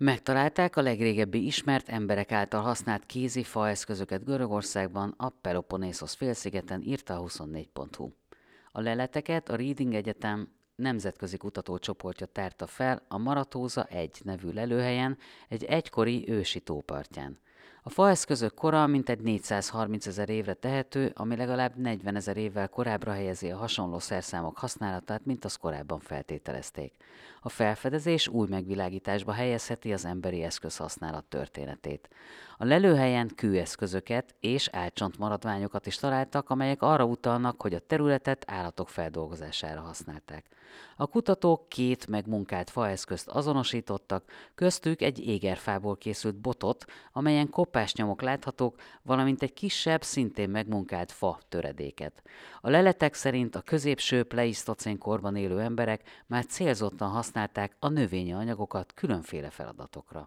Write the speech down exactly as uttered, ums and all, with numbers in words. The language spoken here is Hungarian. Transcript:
Megtalálták a legrégebbi ismert emberek által használt kézi faeszközöket Görögországban, a Peloponnészos félszigeten, írta a huszonnégy pont hu. A leleteket a Reading Egyetem nemzetközi kutatócsoportja tárta fel a Maratóza egy nevű lelőhelyen, egy egykori ősi tópartján. A faeszközök kora mintegy négyszázharminc ezer évre tehető, ami legalább negyven ezer évvel korábbra helyezi a hasonló szerszámok használatát, mint azt korábban feltételezték. A felfedezés új megvilágításba helyezheti az emberi eszközhasználat történetét. A lelőhelyen kőeszközöket és álcsontmaradványokat is találtak, amelyek arra utalnak, hogy a területet állatok feldolgozására használták. A kutatók két megmunkált faeszközt azonosítottak, köztük egy égerfából készült botot, amelyen koppásnyomok láthatók, valamint egy kisebb, szintén megmunkált fa töredéket. A leletek szerint a középső pleisztocén korban élő emberek már célzottan használták a növényi anyagokat különféle feladatokra.